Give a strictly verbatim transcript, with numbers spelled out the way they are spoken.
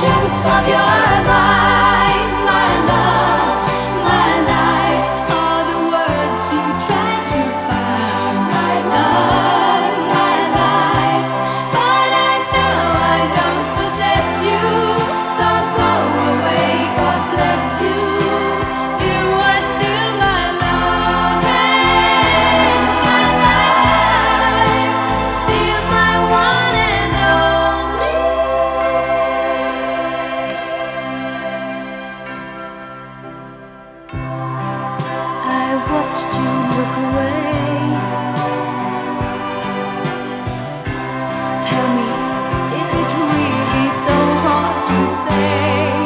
reflections of your mind. My love, my life, are the words you try to find. My love, my life, but I know I don't possess you. So go away, God bless you. You are still my love and my life, still my one and only. I watched you look away. Tell me, is it really so hard to say?